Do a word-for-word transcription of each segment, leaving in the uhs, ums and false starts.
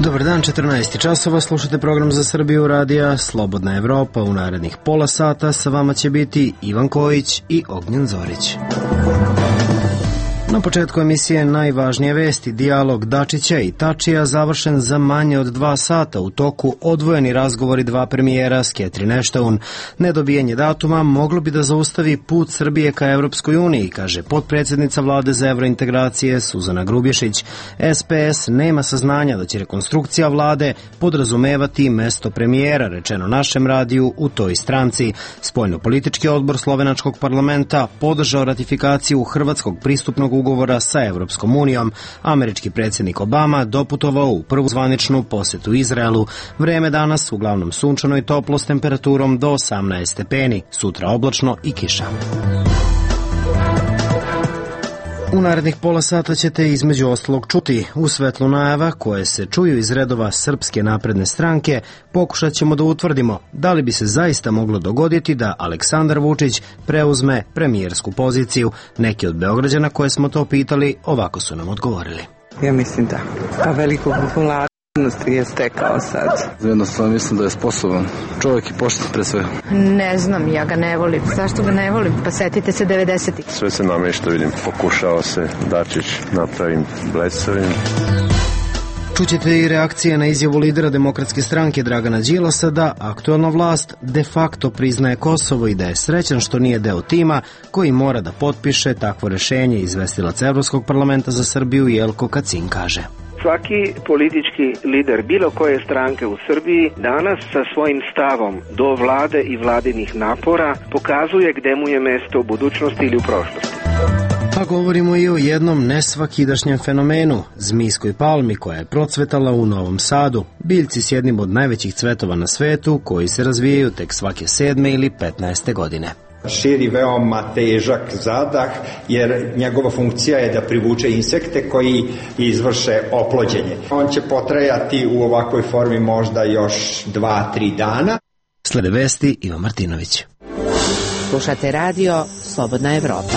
Dobar dan, četrnaest časova, slušate program za Srbiju radija Slobodna Evropa. U narednih pola sata sa vama će biti Ivan Kojić i Ognjen Zorić. Na početku emisije najvažnije vesti. Dijalog Dačića i Tačija završen za manje od dva sata, u toku odvojeni razgovori dva premijera s Catherine Ashton. Nedobijanje datuma moglo bi da zaustavi put Srbije ka Evropskoj uniji, kaže potpredsjednica vlade za evrointegracije Suzana Grubješić. S P S nema saznanja da će rekonstrukcija vlade podrazumevati mesto premijera, rečeno našem radiju u toj stranci. Spoljnopolitički odbor Slovenačkog parlamenta podržao ratifikaciju hrvatskog pristupnog ugovora sa Evropskom unijom. Američki predsjednik Obama doputovao u prvu zvaničnu posetu Izraelu. Vreme danas uglavnom sunčano i toplo s temperaturom do osamnaest stepeni. Sutra oblačno i kiša. U narednih pola sata ćete između ostalog čuti u svetlu najava koje se čuju iz redova Srpske napredne stranke. Pokušat ćemo da utvrdimo da li bi se zaista moglo dogoditi da Aleksandar Vučić preuzme premijersku poziciju. Neki od Beograđana koje smo to pitali ovako su nam odgovorili. Ja mislim da. Pa veliku popularnost je stekao sad. Jednostavno mislim da je sposoban. Čovjek i pošten pre sve. Ne znam, ja ga ne volim. Zašto ga ne volim? Pa setite se devedesetih. Sve se namešta, vidim. Pokušao se Dačić napravim blesavim. Čućete i reakcije na izjavu lidera Demokratske stranke Dragana Đilasa da aktuelna vlast de facto priznaje Kosovo i da je srećan što nije deo tima koji mora da potpiše takvo rešenje, izvestilac Evropskog parlamenta za Srbiju Jelko Kacin kaže. Svaki politički lider bilo koje stranke u Srbiji danas sa svojim stavom do vlade i vladinih napora pokazuje gde mu je mesto u budućnosti ili u prošlosti. Pa govorimo i o jednom nesvakidašnjem fenomenu, zmijskoj palmi koja je procvetala u Novom Sadu. Biljci s jednim od najvećih cvetova na svetu koji se razvijaju tek svake sedme ili petnaeste godine. Širi veoma težak zadah jer njegova funkcija je da privuče insekte koji izvrše oplođenje. On će potrajati u ovakvoj formi možda još dva, tri dana. Slede vesti Ivan Martinović. Slušate radio Slobodna Evropa.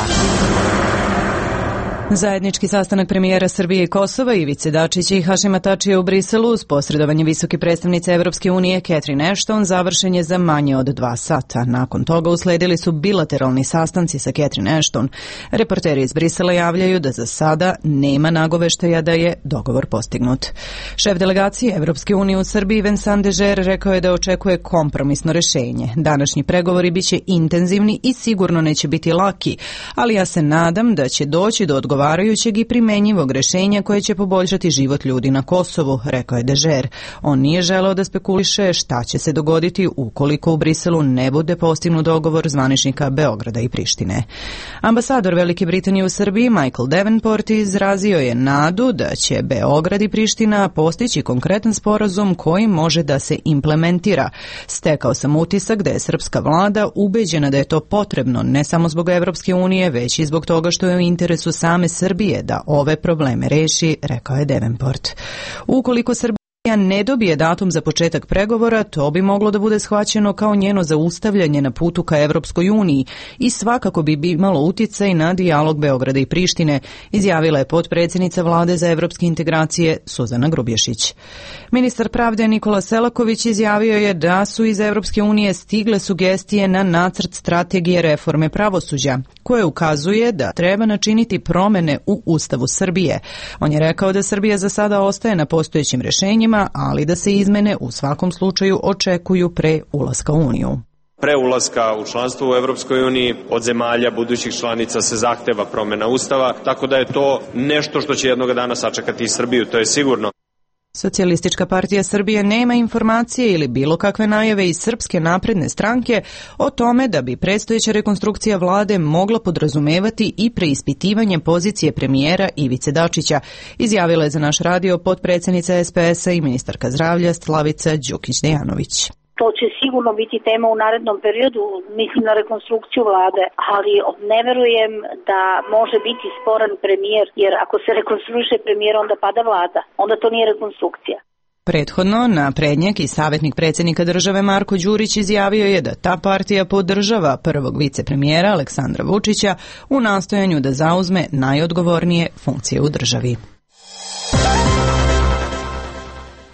Zajednički sastanak premijera Srbije i Kosova Ivice Dačića i Hašima Tačija u Briselu uz posredovanje visoke predstavnice Evropske unije Catherine Ashton završen je za manje od dva sata. Nakon toga usledili su bilateralni sastanci sa Catherine Ashton. Reporteri iz Brisela javljaju da za sada nema nagoveštaja da je dogovor postignut. Šef delegacije Evropske unije u Srbiji Vincent Dežer rekao je da očekuje kompromisno rešenje. Današnji pregovori biće intenzivni i sigurno neće biti laki, ali ja se nadam da će doći do odgovora odgovarajućeg i primenjivog rešenja koje će poboljšati život ljudi na Kosovu, rekao je Dežer. On nije želeo da spekuliše šta će se dogoditi ukoliko u Briselu ne bude postignut dogovor zvaničnika Beograda i Prištine. Ambasador Velike Britanije u Srbiji Michael Davenport izrazio je nadu da će Beograd i Priština postići konkretan sporazum koji može da se implementira. Stekao sam utisak da je srpska vlada ubeđena da je to potrebno ne samo zbog Evropske unije, već i zbog toga što je u interesu same Srbije da ove probleme reši, rekao je Davenport. Ukoliko Srbija ne dobije datum za početak pregovora, to bi moglo da bude shvaćeno kao njeno zaustavljanje na putu ka Evropskoj uniji i svakako bi imalo uticaj na dijalog Beograda i Prištine, izjavila je potpredsjednica vlade za evropske integracije Suzana Grubješić. Ministar pravde Nikola Selaković izjavio je da su iz Evropske unije stigle sugestije na nacrt strategije reforme pravosuđa, koje ukazuje da treba načiniti promene u Ustavu Srbije. On je rekao da Srbija za sada ostaje na postojećim rešenjima, ali da se izmene u svakom slučaju očekuju pre ulaska u Uniju. Pre ulaska u članstvo u Evropskoj uniji od zemalja budućih članica se zahteva promena Ustava, tako da je to nešto što će jednog dana sačekati i Srbiju, to je sigurno. Socijalistička partija Srbije nema informacije ili bilo kakve najave iz Srpske napredne stranke o tome da bi predstojeća rekonstrukcija vlade mogla podrazumevati i preispitivanje pozicije premijera Ivice Dačića, izjavila je za naš radio potpredsjednica S P S-a i ministarka zdravlja Slavica Đukić-Dejanović. To će sigurno biti tema u narednom periodu, mislim na rekonstrukciju vlade, ali ne verujem da može biti sporan premijer, jer ako se rekonstruiše premijer, onda pada vlada, onda to nije rekonstrukcija. Prethodno, naprednjak i savjetnik predsjednika države Marko Đurić izjavio je da ta partija podržava prvog vicepremijera Aleksandra Vučića u nastojanju da zauzme najodgovornije funkcije u državi.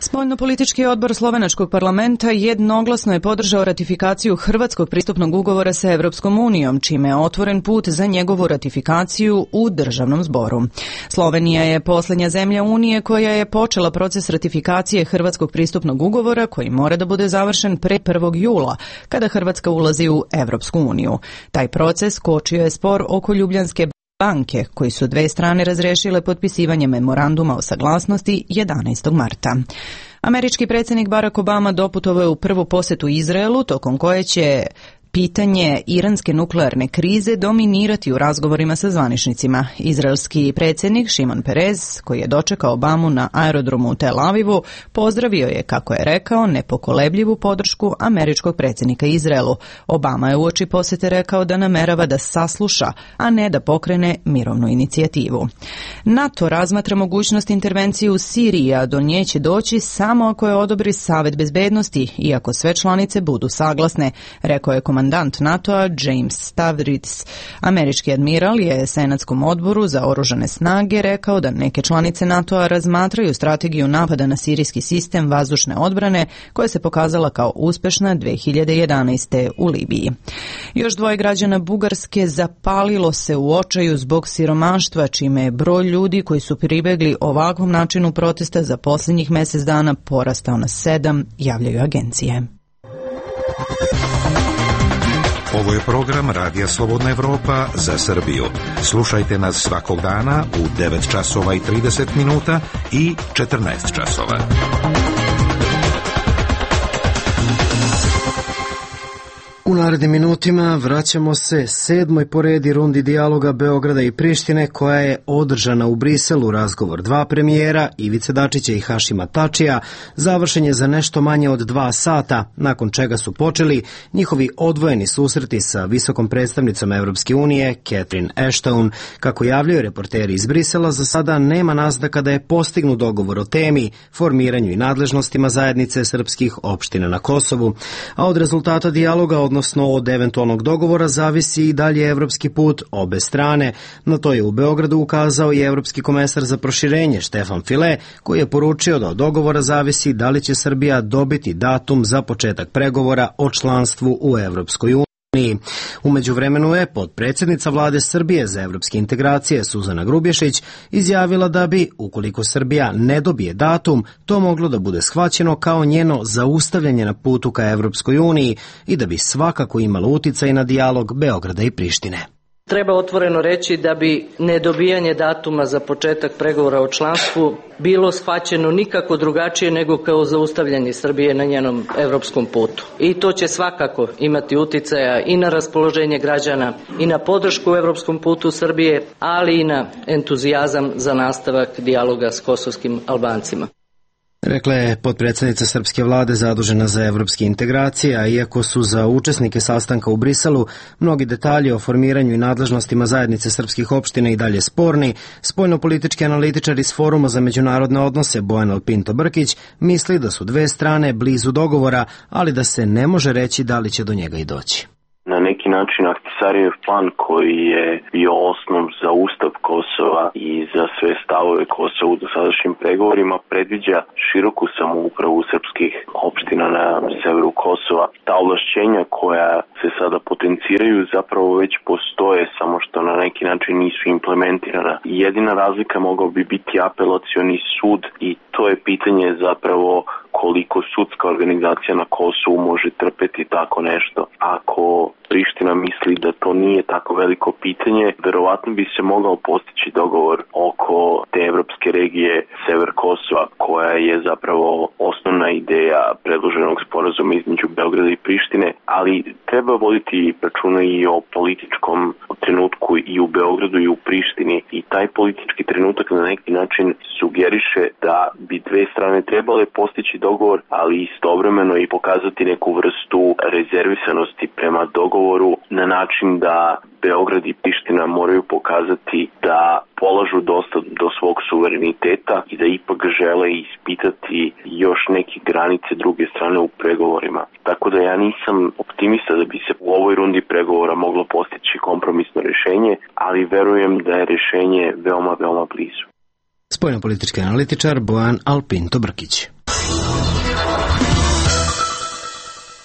Spoljnopolitički odbor Slovenačkog parlamenta jednoglasno je podržao ratifikaciju hrvatskog pristupnog ugovora sa Evropskom unijom, čime je otvoren put za njegovu ratifikaciju u državnom zboru. Slovenija je posljednja zemlja Unije koja je počela proces ratifikacije hrvatskog pristupnog ugovora koji mora da bude završen pre prvog jula, kada Hrvatska ulazi u Evropsku uniju. Taj proces kočio je spor oko Ljubljanske banke, koji su dve strane razrešile potpisivanje memoranduma o saglasnosti jedanaestog marta. Američki predsjednik Barack Obama doputovao je u prvu posetu Izraelu, tokom koje će pitanje iranske nuklearne krize dominirati u razgovorima sa zvaničnicima. Izraelski predsjednik Šimon Perez, koji je dočekao Obamu na aerodromu u Tel Avivu, pozdravio je, kako je rekao, nepokolebljivu podršku američkog predsjednika Izraelu. Obama je uoči posjete rekao da namerava da sasluša, a ne da pokrene mirovnu inicijativu. NATO razmatra mogućnost intervencije u Siriji, a do nje će doći samo ako je odobri Savet bezbednosti, iako sve članice budu saglasne, rekao je komandant NATO-a James Stavridis. Američki admiral je Senatskom odboru za oružane snage rekao da neke članice NATO-a razmatraju strategiju napada na sirijski sistem vazdušne odbrane koja se pokazala kao uspešna dve hiljade jedanaeste. u Libiji. Još dvoje građana Bugarske zapalilo se u očaju zbog siromaštva, čime je broj ljudi koji su pribegli ovakvom načinu protesta za posljednjih mjesec dana porastao na sedam, javljaju agencije. Ovo je program Radija Slobodna Evropa za Srbiju. Slušajte nas svakog dana u devet časova i trideset minuta i četrnaest časova. U narednim minutima vraćamo se sedmoj po redi rundi dijaloga Beograda i Prištine koja je održana u Briselu. Razgovor dva premijera, Ivice Dačića i Hašima Tačija, završen je za nešto manje od dva sata, nakon čega su počeli njihovi odvojeni susreti sa visokom predstavnicom Evropske unije, Catherine Ashton. Kako javljaju reporteri iz Brisela, za sada nema naznaka da je postignut dogovor o temi, formiranju i nadležnostima zajednice srpskih opština na Kosovu, a od rezultata dijaloga, odnosno od eventualnog dogovora, zavisi i dalje evropski put obe strane. Na to je u Beogradu ukazao i evropski komesar za proširenje Štefan File, koji je poručio da od dogovora zavisi da li će Srbija dobiti datum za početak pregovora o članstvu u Evropskoj uniji. U međuvremenu je potpredsjednica vlade Srbije za evropske integracije Suzana Grubješić izjavila da bi, ukoliko Srbija ne dobije datum, to moglo da bude shvaćeno kao njeno zaustavljanje na putu ka Evropskoj uniji i da bi svakako imalo uticaj na dijalog Beograda i Prištine. Treba otvoreno reći da bi nedobijanje datuma za početak pregovora o članstvu bilo shvaćeno nikako drugačije nego kao zaustavljanje Srbije na njenom evropskom putu. I to će svakako imati uticaja i na raspoloženje građana i na podršku u evropskom putu Srbije, ali i na entuzijazam za nastavak dijaloga s kosovskim Albancima. Rekla je potpredsjednica srpske vlade zadužena za evropske integracije, a iako su za učesnike sastanka u Briselu mnogi detalji o formiranju i nadležnostima zajednice srpskih opština i dalje sporni, spoljnopolitički analitičar iz Foruma za međunarodne odnose Bojan Alpinto Brkić misli da su dve strane blizu dogovora, ali da se ne može reći da li će do njega i doći. Na neki način Ahtisarijev plan koji je bio osnov za ustav Kosova i za sve stavove Kosova u dosadašnjim pregovorima predviđa široku samoupravu srpskih opština na severu Kosova. Ta ovlašćenja koja se sada potenciraju zapravo već postoje, samo što na neki način nisu implementirana. Jedina razlika mogao bi biti apelacioni sud i to je pitanje zapravo koliko sudska organizacija na Kosovu može trpeti tako nešto. Ako Priština misli da to nije tako veliko pitanje, verovatno bi se mogao postići dogovor oko te evropske regije Sever Kosova, koja je zapravo osnovna ideja predloženog sporazuma između Beograda i Prištine, ali treba voditi računa i o političkom trenutku i u Beogradu i u Prištini i taj politički trenutak na neki način sugeriše da bi dve strane trebale postići dogovor, ali istovremeno i pokazati neku vrstu rezervisanosti prema dogovoru na način da Beograd i Priština moraju pokazati da polažu dosta do svog suvereniteta i da ipak žele ispitati još neke granice druge strane u pregovorima. Tako da ja nisam optimista da bi se u ovoj rundi pregovora moglo postići kompromisno rješenje, ali verujem da je rješenje veoma, veoma blizu. Spoljnopolitički analitičar Bojan Alpinto Brkić.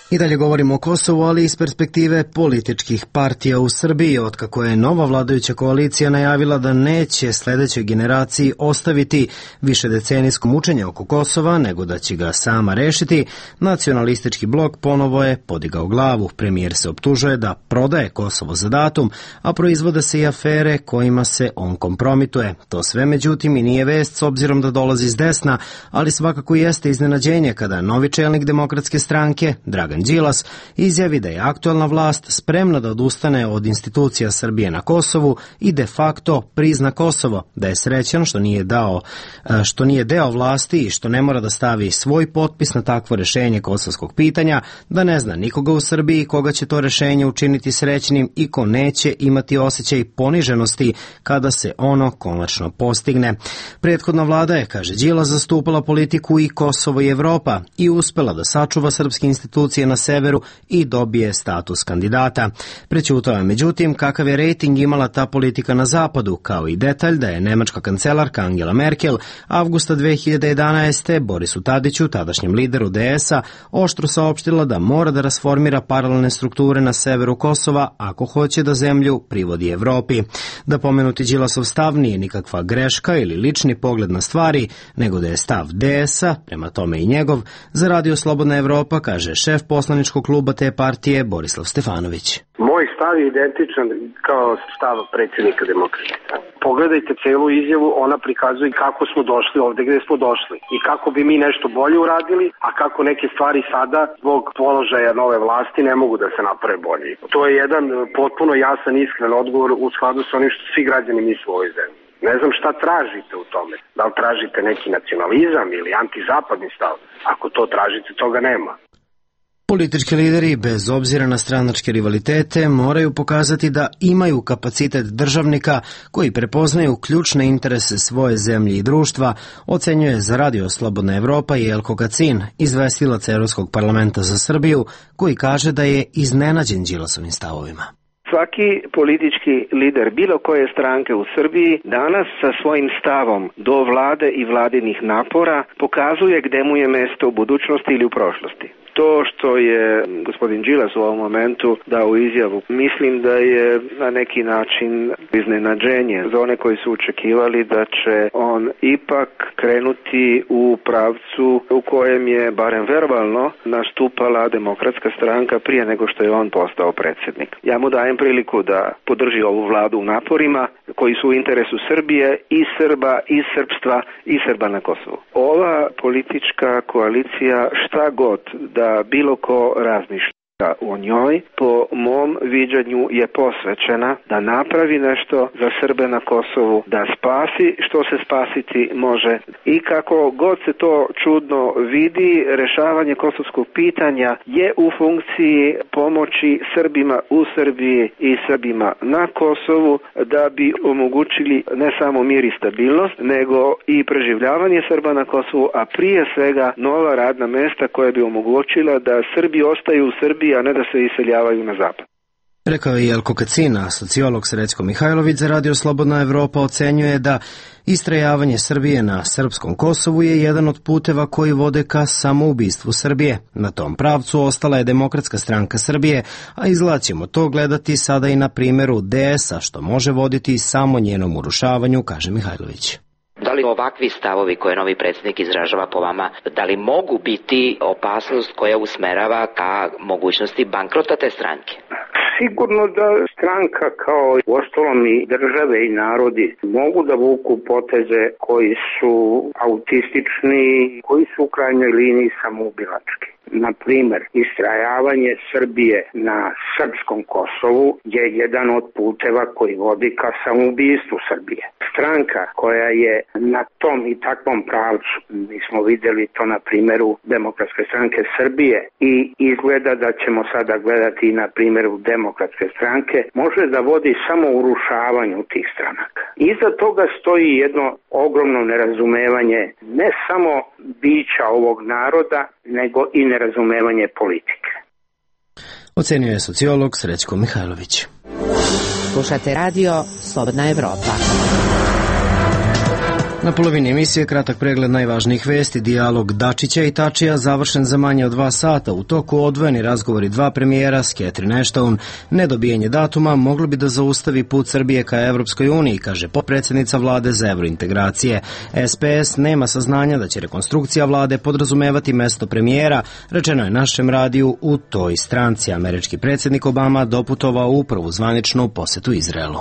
I dalje govorimo o Kosovu, ali iz perspektive političkih partija u Srbiji, otkako je nova vladajuća koalicija najavila da neće sledećoj generaciji ostaviti višedecenijsko mučenje oko Kosova, nego da će ga sama rešiti, nacionalistički blok ponovo je podigao glavu. Premijer se optužuje da prodaje Kosovo za datum, a proizvode se i afere kojima se on kompromituje. To sve međutim i nije vest s obzirom da dolazi s desna, ali svakako jeste iznenađenje kada novi čelnik Demokratske stranke, Dragan Đilas, izjavi da je aktuelna vlast spremna da odustane od institucija Srbije na Kosovu i de facto prizna Kosovo, da je srećan što nije dao, što nije deo vlasti i što ne mora da stavi svoj potpis na takvo rešenje kosovskog pitanja, da ne zna nikoga u Srbiji koga će to rešenje učiniti srećnim i ko neće imati osjećaj poniženosti kada se ono konačno postigne. Prethodna vlada je, kaže Đilas, zastupala politiku i Kosovo i Evropa i uspela da sačuva srpske institucije na severu i dobije status kandidata. Prećutao je međutim kakav je rejting imala ta politika na zapadu, kao i detalj da je nemačka kancelarka Angela Merkel avgusta dve hiljade jedanaeste. Borisu Tadiću, tadašnjem lideru D S-a, oštro saopštila da mora da rasformira paralelne strukture na severu Kosova ako hoće da zemlju privodi Evropi. Da pomenuti Đilasov stav nije nikakva greška ili lični pogled na stvari, nego da je stav D S-a, prema tome i njegov, za Radio Slobodna Evropa, kaže šef poslaničkog kluba te partije Borislav Stefanović. Moj stav je identičan kao stav predsjednika Demokratske stranke. Pogledajte celu izjavu, ona prikazuje kako smo došli ovde gde smo došli i kako bi mi nešto bolje uradili, a kako neke stvari sada zbog položaja nove vlasti ne mogu da se naprave bolje. To je jedan potpuno jasan, iskren odgovor u skladu sa onim što svi građani misle u ovoj zemlji. Ne znam šta tražite u tome. Da li tražite neki nacionalizam ili antizapadni stav? Ako to tražite, toga nema. Politički lideri, bez obzira na stranačke rivalitete, moraju pokazati da imaju kapacitet državnika koji prepoznaju ključne interese svoje zemlje i društva, ocenjuje za Radio Slobodna Evropa i Jelko Kacin, izvestilac Evropskog parlamenta za Srbiju, koji kaže da je iznenađen Đilasovim stavovima. Svaki politički lider bilo koje stranke u Srbiji danas sa svojim stavom do vlade i vladinih napora pokazuje gde mu je mesto u budućnosti ili u prošlosti. To što je gospodin Đilas u ovom momentu dao izjavu, mislim da je na neki način iznenađenje za one koji su očekivali da će on ipak krenuti u pravcu u kojem je, barem verbalno, nastupala Demokratska stranka prije nego što je on postao predsjednik. Ja mu dajem priliku da podrži ovu vladu u naporima koji su u interesu Srbije i Srba i srpstva i Srba na Kosovu. Ova politička koalicija, šta god da bilo ko razmišlja o njoj, po mom viđanju je posvećena da napravi nešto za Srbe na Kosovu, da spasi što se spasiti može. I kako god se to čudno vidi, rešavanje kosovskog pitanja je u funkciji pomoći Srbima u Srbiji i Srbima na Kosovu da bi omogućili ne samo mir i stabilnost, nego i preživljavanje Srba na Kosovu, a prije svega nova radna mesta koja bi omogućila da Srbi ostaju u Srbiji, a ne da se iseljavaju na zapad. Rekao je Jelko Kacina, sociolog Srećko Mihajlović za Radio Slobodna Evropa ocenjuje da istrajavanje Srbije na srpskom Kosovu je jedan od puteva koji vode ka samoubistvu Srbije. Na tom pravcu ostala je Demokratska stranka Srbije, a izgleda ćemo to gledati sada i na primjeru D S-a, što može voditi samo njenom urušavanju, kaže Mihajlović. Da li ovakvi stavovi koje novi predsjednik izražava po vama, da li mogu biti opasnost koja usmerava ka mogućnosti bankrota te stranke? Sigurno da stranka kao uostalom i države i narodi mogu da vuku poteze koji su autistični, koji su u krajnjoj liniji samoubilački. Na primer, istrajavanje Srbije na srpskom Kosovu je jedan od puteva koji vodi ka samoubistvu Srbije. Stranka koja je na tom i takvom pravcu, mi smo videli to na primjeru Demokratske stranke Srbije i izgleda da ćemo sada gledati i na primjeru Demokratske stranke, može da vodi samo urušavanju tih stranaka. Iza toga stoji jedno ogromno nerazumevanje ne samo bića ovog naroda, nego i nerazumevanje politike. Ocenio je sociolog Srećko Mihajlović. Slušate Radio Slobodna Evropa. Na polovini emisije kratak pregled najvažnijih vesti, dijalog Dačića i Tačija završen za manje od dva sata. U toku odvojeni razgovori dva premijera s Catherine Ashton. Nedobijanje datuma moglo bi da zaustavi put Srbije ka Evropskoj uniji, kaže potpredsjednica vlade za evrointegracije. S P S nema saznanja da će rekonstrukcija vlade podrazumevati mesto premijera, rečeno je našem radiju u toj stranci. Američki predsjednik Obama doputovao u prvu zvaničnu posetu Izraelu.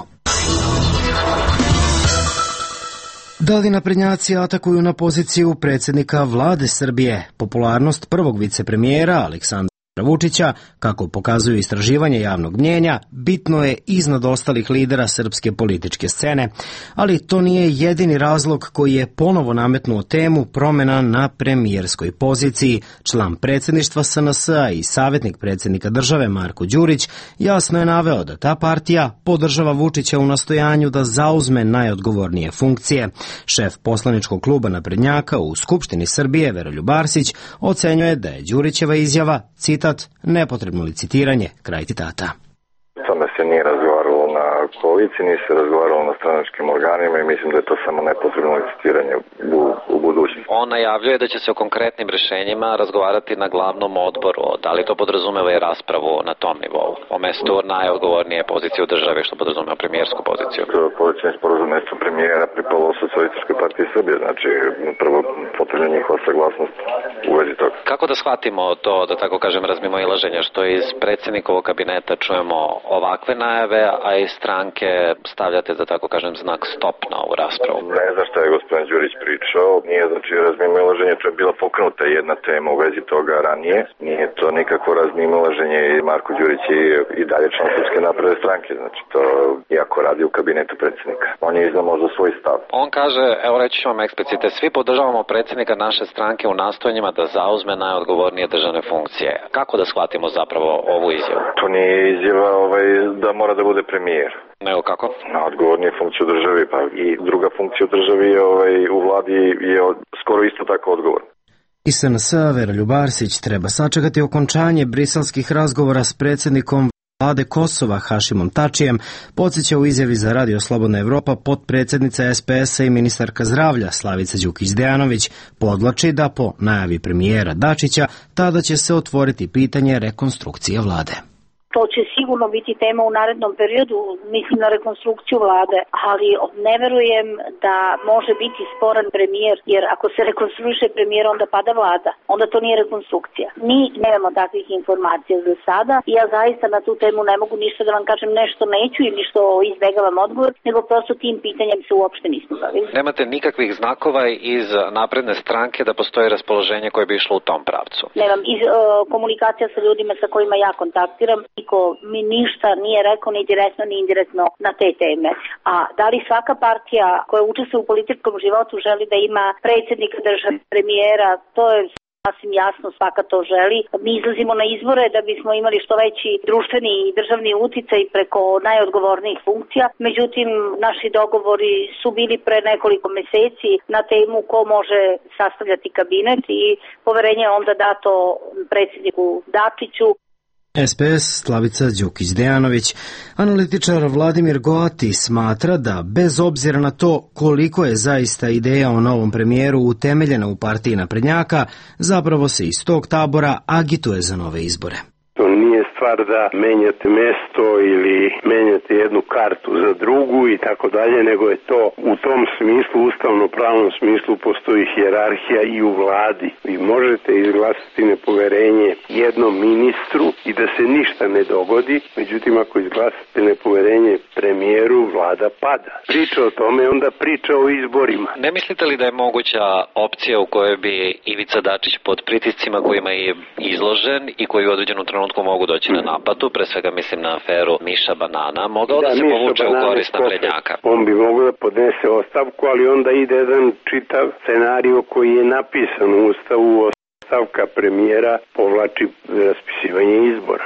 Da li naprednjaci atakuju na poziciju predsjednika vlade Srbije? Popularnost prvog vicepremijera Aleksandra Vučića, kako pokazuju istraživanje javnog mnjenja, bitno je iznad ostalih lidera srpske političke scene, ali to nije jedini razlog koji je ponovo nametnuo temu promjena na premijerskoj poziciji. Član predsjedništva S N S-a i savjetnik predsjednika države Marko Đurić jasno je naveo da ta partija podržava Vučića u nastojanju da zauzme najodgovornije funkcije. Šef poslaničkog kluba naprednjaka u Skupštini Srbije Veroljub Arsić ocenjuje da je Đurićeva izjava, citat, nepotrebno licitiranje, kraj citata. Tome se nije razgovaralo na koaliciji, nije se razgovaralo na stranačkim organima i mislim da je to samo nepotrebno licitiranje u, u budućnosti. On najavljuje da će se o konkretnim rješenjima razgovarati na glavnom odboru. Da li to podrazumeva i raspravu na tom nivou? O mestu najodgovornije pozicije u državi, što podrazumeva premijersku poziciju? Povećanje sporazuma mesto premijera pripalo Socijalističkoj partiji Srbije, znači prvo potrebna njihova saglasnost u vezi toga. Kako da shvatimo to, da tako kažem, razmimoilaženje, što iz predsjednikovog kabineta čujemo ovakve najave, a iz stranke stavljate, da tako kažem, znak stop na ovu raspravu? Ne znam šta je gospodin Đurić pričao, nije znači razmimoilaženje, to je bila pokrenuta jedna tema u vezi toga ranije, nije to nikakvo razmimoilaženje i Marko Đurić je i dalje član Srpske napredne stranke, znači to iako radi u kabinetu predsjednika. On je iznao možda svoj stav. On kaže, evo reći ću vam eksplicite, svi podržavamo predsjednika naše stranke u nastojanjima da zauzme najodgovornije državne funkcije. Kako da shvatimo zapravo ovu izjavu? To nije izjava ovaj, da mora da bude premijer. Nego kako? Na odgovornije funkcije u državi, pa i druga funkcija u državi ovaj, u vladi je od, skoro isto tako odgovorna. Iz S N S-a Veroljub Arsić treba sačekati okončanje briselskih razgovora s predsjednikom vlade Kosova Hašimom Tačijem, podsjeća u izjavi za Radio Slobodna Evropa potpredsjednica S P S-a i ministarka zdravlja Slavica Đukić-Dejanović podvlači da po najavi premijera Dačića tada će se otvoriti pitanje rekonstrukcije vlade. To će sigurno biti tema u narednom periodu, mislim na rekonstrukciju vlade, ali ne verujem da može biti sporan premijer, jer ako se rekonstruiše premijer, onda pada vlada. Onda to nije rekonstrukcija. Mi nemamo takvih informacija za sada i ja zaista na tu temu ne mogu ništa da vam kažem, nešto neću ili što izbegavam odgovor, nego prosto tim pitanjem se uopšte nismo bavili. Nemate nikakvih znakova iz napredne stranke da postoji raspoloženje koje bi išlo u tom pravcu? Nemam. Iz uh, komunikacija sa ljudima sa kojima ja kontaktiram, niko mi ništa nije rekao ni direktno ni indirektno na te teme. A da li svaka partija koja učestvuje u političkom životu želi da ima predsjednika države, premijera, to je sasvim jasno, svaka to želi. Mi izlazimo na izbore da bismo imali što veći društveni i državni uticaj preko najodgovornijih funkcija. Međutim, naši dogovori su bili pre nekoliko meseci na temu ko može sastavljati kabinet i poverenje je onda dato predsjedniku Dačiću. S P S Slavica Đukić-Dejanović. Analitičar Vladimir Goati smatra da, bez obzira na to koliko je zaista ideja o novom premijeru utemeljena u partiji naprednjaka, zapravo se iz tog tabora agituje za nove izbore. To nije stvar da menjate mesto ili menjate jednu kartu za drugu i tako dalje, nego je to u tom smislu, ustavno-pravnom smislu, postoji hijerarhija i u vladi. Vi možete izglasati nepoverenje jednom ministru i da se ništa ne dogodi, međutim ako izglasate nepoverenje premijeru, vlada pada. Priča o tome, onda priča o izborima. Ne mislite li da je moguća opcija u kojoj bi Ivica Dačić pod pritiscima kojima je izložen i koji u određenom trenutku mogu doći na napadu, pre svega mislim na aferu Miša Banana, mogao da, da se povuče u korist naprednjaka? On bi mogao da podnese ostavku, ali onda ide jedan čitav scenario koji je napisan u Ustavu, ostavka premijera povlači raspisivanje izbora.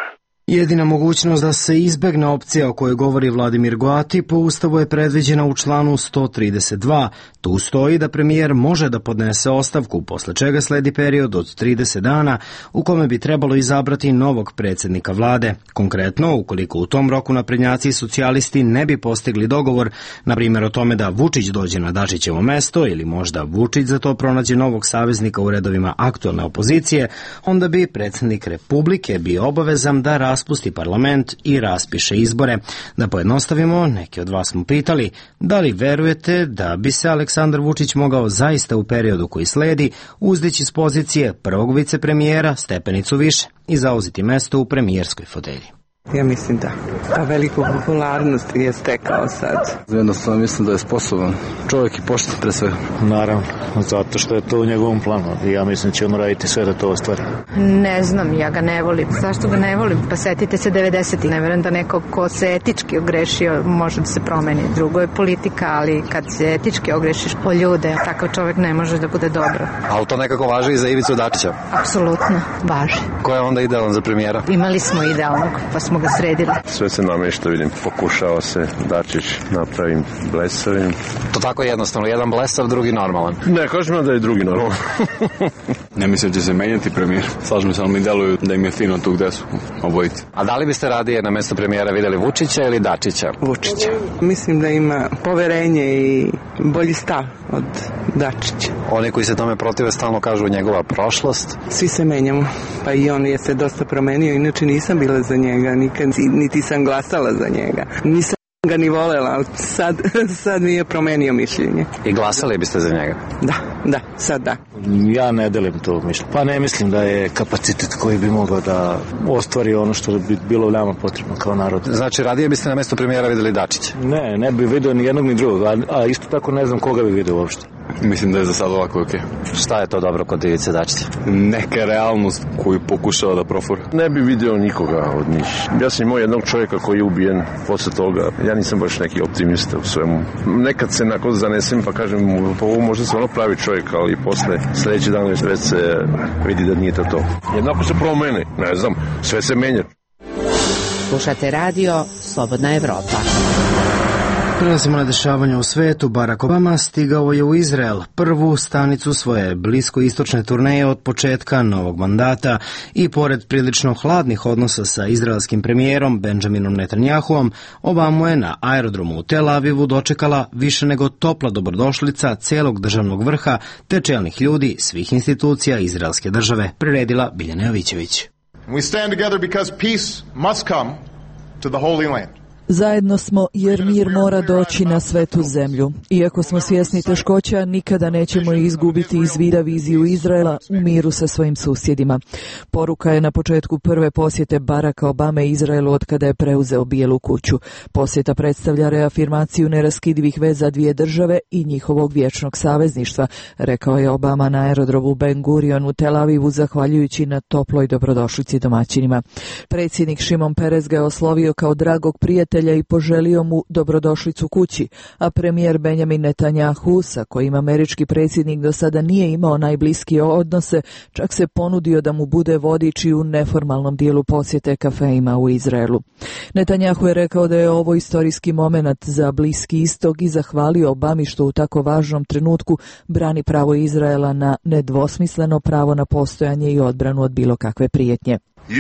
Jedina mogućnost da se izbegne opcija o kojoj govori Vladimir Goati po Ustavu je predviđena u članu sto trideset dva. Tu stoji da premijer može da podnese ostavku, posle čega sledi period od trideset dana u kome bi trebalo izabrati novog predsjednika vlade. Konkretno, ukoliko u tom roku naprednjaci i socijalisti ne bi postigli dogovor, na primjer o tome da Vučić dođe na Dačićevo mesto ili možda Vučić za to pronađe novog saveznika u redovima aktualne opozicije, onda bi predsjednik Republike bio obavezan da raspusti parlament i raspiše izbore. Da pojednostavimo, neki od vas smo pitali da li verujete da bi se Aleksandar Vučić mogao zaista u periodu koji sledi uzdići s pozicije prvog vicepremijera stepenicu više i zauzeti mesto u premijerskoj fotelji. Ja mislim da. A veliku popularnost je stekao sad. Jednostavno mislim da je sposoban čovjek i pošten pre svega. Naravno, zato što je to u njegovom planu i ja mislim da će on raditi sve da to ostvari. Ne znam, ja ga ne volim. Zašto ga ne volim? Pa setite se devedesetih. Ne verujem da neko ko se etički ogrešio može da se promeni. Drugo je politika, ali kad se etički ogrešiš po ljude, takav čovjek ne može da bude dobro. Ali to nekako važi i za Ivicu Dačića? Apsolutno, važi. Ko je onda idealan za premijera? Imali smo idealnog, pa smo ga sredili. Sve se namješta, vidim, pokušao se Dačić napravim blesavim. To tako jednostavno, jedan blesav, drugi normalan. Ne, kažem da je drugi normalan. Ne mislim da će se menjati premijer. Slažem se, ali mi deluju da im je fino tu gde su obojici. A da li biste radije na mesto premijera videli Vučića ili Dačića? Vučića. Mislim da ima poverenje i bolji stav od Dačića. Oni koji se tome protive stalno kažu njegova prošlost. Svi se menjamo, pa i on je se dosta promenio, inače nisam bila za njega, nikad, niti sam glasala za njega. Nisam ga ni volela, ali sad, sad mi je promenio mišljenje. I glasali biste za njega? Da, da, sad da. Ja ne delim to mišljenje. Pa ne mislim da je kapacitet koji bi mogao da ostvari ono što bi bilo nama potrebno kao narod. Znači, radije biste na mesto premijera videli Dačića? Ne, ne bi vidio ni jednog ni drugog, a, a isto tako ne znam koga bi vidio uopšte. Mislim da je za sad ovako okej. Šta je to dobro kod Ivice Dačića? Neka realnost koju pokušava da profura. Ne bi vidio nikoga od njih. Ja sam imao jednog čovjeka koji je ubijen posle toga. Ja nisam baš neki optimista u svemu. Nekad se nakon zanesem pa kažem mu, pa ovo možda se ono pravi čovjek, ali posle sljedeći dan već se vidi da nije to to. Jednako se promene, ne znam, sve se menja. Slušate radio Slobodna Evropa. Prelazimo na dešavanja u svetu. Barack Obama stigao je u Izrael, prvu stanicu svoje bliskoistočne turneje od početka novog mandata i pored prilično hladnih odnosa sa izraelskim premijerom Benjaminom Netanjahuom, Obamu je na aerodromu u Tel Avivu dočekala više nego topla dobrodošlica celog državnog vrha te čelnih ljudi svih institucija izraelske države, priredila Biljana Jovićević. We stand together because peace must come to the Holy Land. Zajedno smo jer mir mora doći na svetu zemlju. Iako smo svjesni teškoća, nikada nećemo izgubiti iz vida viziju Izraela u miru sa svojim susjedima. Poruka je na početku prve posjete Baracka Obame Izraelu od kada je preuzeo Bijelu kuću. Posjeta predstavlja reafirmaciju neraskidivih veza dvije države i njihovog vječnog savezništva, rekao je Obama na aerodromu Ben Gurion u Tel Avivu zahvaljujući na toploj dobrodošlici domaćinima. Predsjednik Šimon Perez ga je oslovio kao dragog prijatelja i poželio mu dobrodošlicu kući, a premijer Benjamin Netanjahu, sa kojim američki predsjednik do sada nije imao najbliskije odnose, čak se ponudio da mu bude vodič i u neformalnom dijelu posjete kafeima u Izraelu. Netanjahu je rekao da je ovo istorijski moment za Bliski istok i zahvalio Obami što u tako važnom trenutku brani pravo Izraela na nedvosmisleno pravo na postojanje i odbranu od bilo kakve prijetnje.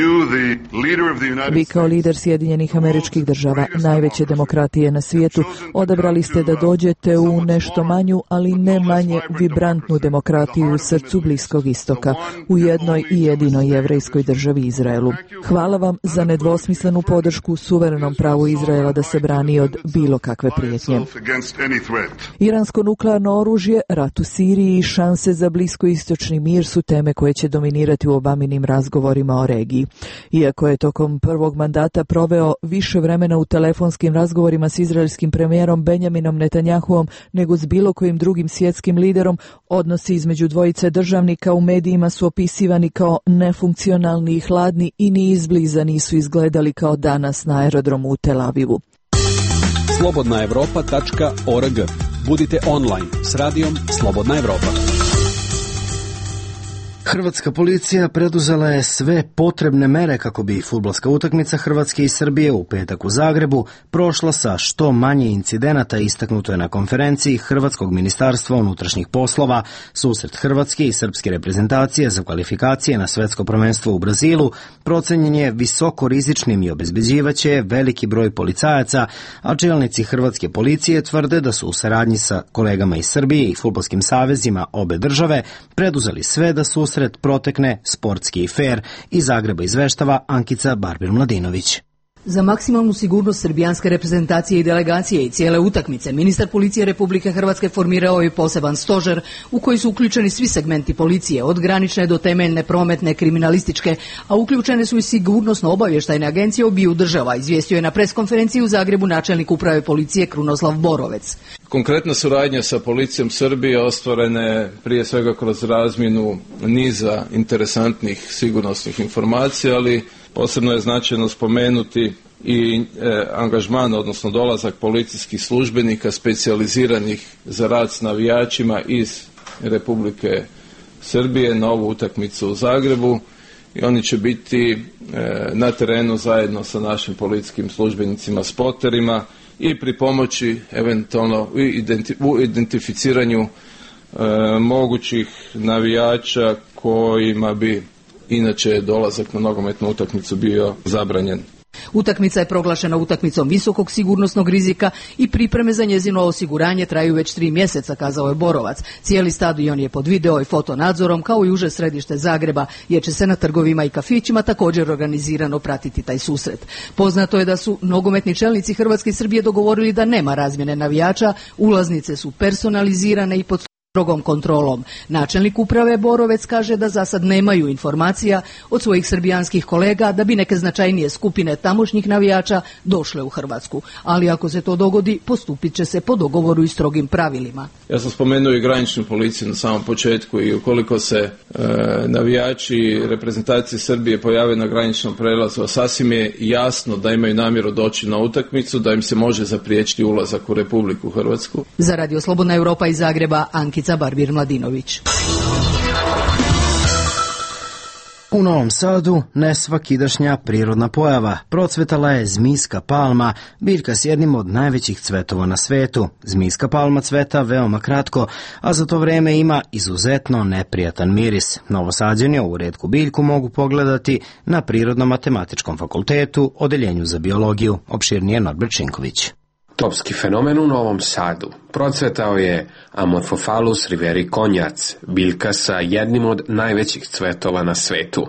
Vi kao lider Sjedinjenih Američkih Država, najveće demokratije na svijetu, odabrali ste da dođete u nešto manju, ali ne manje vibrantnu demokratiju u srcu Bliskog istoka, u jednoj i jedinoj jevrejskoj državi Izraelu. Hvala vam za nedvosmislenu podršku suverenom pravu Izraela da se brani od bilo kakve prijetnje. Iransko nuklearno oružje, rat u Siriji i šanse za bliskoistočni mir su teme koje će dominirati u Obaminim razgovorima o regiji. Iako je tokom prvog mandata proveo više vremena u telefonskim razgovorima s izraelskim premijerom Benjaminom Netanjahuom nego s bilo kojim drugim svjetskim liderom, odnosi između dvojice državnika u medijima su opisivani kao nefunkcionalni i hladni i ni izbliza nisu izgledali kao danas na aerodromu u Tel Avivu. slobodna evropa tačka org. Budite online s radijom Slobodna Evropa. Hrvatska policija preduzela je sve potrebne mere kako bi fudbalska utakmica Hrvatske i Srbije u petak u Zagrebu prošla sa što manje incidenata, istaknuto je na konferenciji Hrvatskog ministarstva unutrašnjih poslova. Susret Hrvatske i srpske reprezentacije za kvalifikacije na svetsko prvenstvo u Brazilu procenjen je visoko rizičnim i obezbeđivaće veliki broj policajaca, a čelnici hrvatske policije tvrde da su u saradnji sa kolegama iz Srbije i fudbalskim savezima obe države preduzeli sve da susret protekne sportski i fer. Iz Zagreba izveštava Ankica Barbir-Mladinović. Za maksimalnu sigurnost srbijanske reprezentacije i delegacije i cijele utakmice, ministar policije Republike Hrvatske formirao je poseban stožer u koji su uključeni svi segmenti policije, od granične do temeljne, prometne, kriminalističke, a uključene su i sigurnosno-obavještajne agencije obiju država, izvijestio je na preskonferenciji u Zagrebu načelnik uprave policije Krunoslav Borovec. Konkretna suradnja sa policijom Srbije ostvarena je prije svega kroz razmjenu niza interesantnih sigurnosnih informacija, ali posebno je značajno spomenuti i e, angažman, odnosno dolazak policijskih službenika specijaliziranih za rad s navijačima iz Republike Srbije na ovu utakmicu u Zagrebu, i oni će biti e, na terenu zajedno sa našim policijskim službenicima, spoterima, i pri pomoći eventualno u, identi, u identificiranju e, mogućih navijača kojima bi inače dolazak na nogometnu utakmicu bio zabranjen. Utakmica je proglašena utakmicom visokog sigurnosnog rizika i pripreme za njezino osiguranje traju već tri mjeseca, kazao je Borovac. Cijeli stadion je pod video i fotonadzorom, kao i uže središte Zagreba, jer će se na trgovima i kafićima također organizirano pratiti taj susret. Poznato je da su nogometni čelnici Hrvatske i Srbije dogovorili da nema razmjene navijača, ulaznice su personalizirane i pod strogom kontrolom. Načelnik uprave Borovec kaže da za sad nemaju informacija od svojih srbijanskih kolega da bi neke značajnije skupine tamošnjih navijača došle u Hrvatsku. Ali ako se to dogodi, postupit će se po dogovoru i strogim pravilima. Ja sam spomenuo i graničnu policiju na samom početku, i ukoliko se e, navijači reprezentacije Srbije pojave na graničnom prelazu, sasvim je jasno da imaju namjeru doći na utakmicu, da im se može zapriječiti ulazak u Republiku Hrvatsku. Za Radio Slobodna Europa iz Zagreba, Ankica Barbir-Mladinović. U Novom Sadu nesvakidašnja prirodna pojava. Procvetala je zmijska palma, biljka s jednim od najvećih cvetova na svetu. Zmijska palma cveta veoma kratko, a za to vreme ima izuzetno neprijatan miris. Novosađeni ovu retku biljku mogu pogledati na Prirodno-matematičkom fakultetu, odeljenju za biologiju. Opširnije Norbert Šinković. Topski fenomen u Novom Sadu. Procvetao je Amorphophallus rivericonjac, biljka sa jednim od najvećih cvetova na svetu.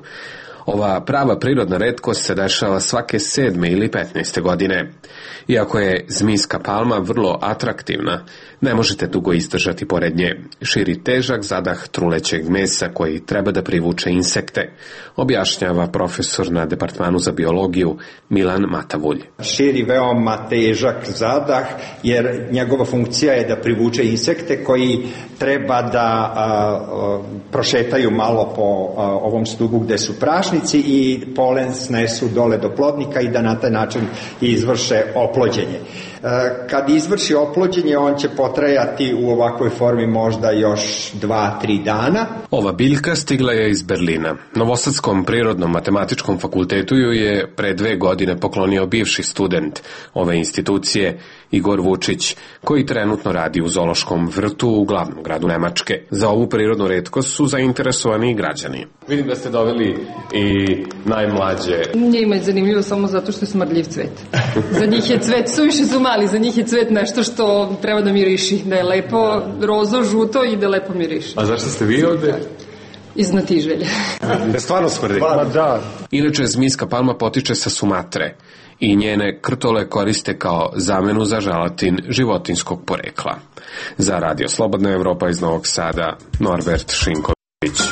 Ova prava prirodna retkost se dešava svake sedme ili petnaeste godine. Iako je zmijska palma vrlo atraktivna, ne možete dugo izdržati pored nje. Širi težak zadah trulećeg mesa koji treba da privuče insekte, objašnjava profesor na Departmanu za biologiju Milan Matavulj. Širi veoma težak zadah jer njegova funkcija je da privuče insekte koji treba da a, a, prošetaju malo po a, ovom stubu gde su prašnici i polen snesu dole do plodnika i da na taj način izvrše oplođenje. Kad izvrši oplođenje, on će potrajati u ovakvoj formi možda još dva, tri dana. Ova biljka stigla je iz Berlina. Novosadskom prirodnom matematičkom fakultetu ju je pre dve godine poklonio bivši student ove institucije, Igor Vučić, koji trenutno radi u zoološkom vrtu u glavnom gradu Nemačke. Za ovu prirodnu retkost su zainteresovani i građani. Vidim da ste doveli i najmlađe. Njima je zanimljivo samo zato što je smrdljiv cvet. Za njih je cvet, suviše su mali, za njih je cvet nešto što treba da miriši, da je lepo rozo, žuto i da lepo miriši. A zašto ste vi ovde? Iz Znatiželja. Da stvarno smrdi? Pa da. Inače, zmijska palma potiče sa Sumatre i njene krtole koriste kao zamenu za želatin životinskog porekla. Za Radio Slobodna Evropa iz Novog Sada, Norbert Šinković.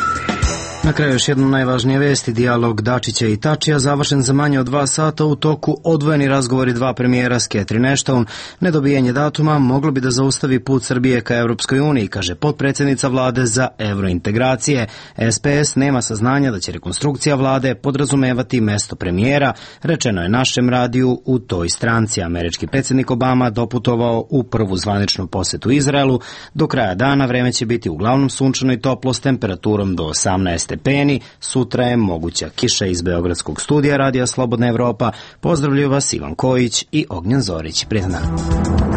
Na kraju još jedno najvažnije vesti. Dijalog Dačića i Tačija završen za manje od dva sata, u toku odvojeni razgovori dva premijera s Catherine Ashton. Nedobijanje datuma moglo bi da zaustavi put Srbije ka Evropskoj uniji, kaže potpredsjednica vlade za evrointegracije. S P S nema saznanja da će rekonstrukcija vlade podrazumevati mesto premijera, rečeno je našem radiju u toj stranci. Američki predsjednik Obama doputovao u prvu zvaničnu posetu Izraelu. Do kraja dana vreme će biti uglavnom sunčano i toplo s temperaturom do osamnaest stepeni, sutra je moguća kiša. Iz beogradskog studija Radija Slobodna Evropa pozdravljaju vas Ivan Kojić i Ognjen Zorić. Prijatno.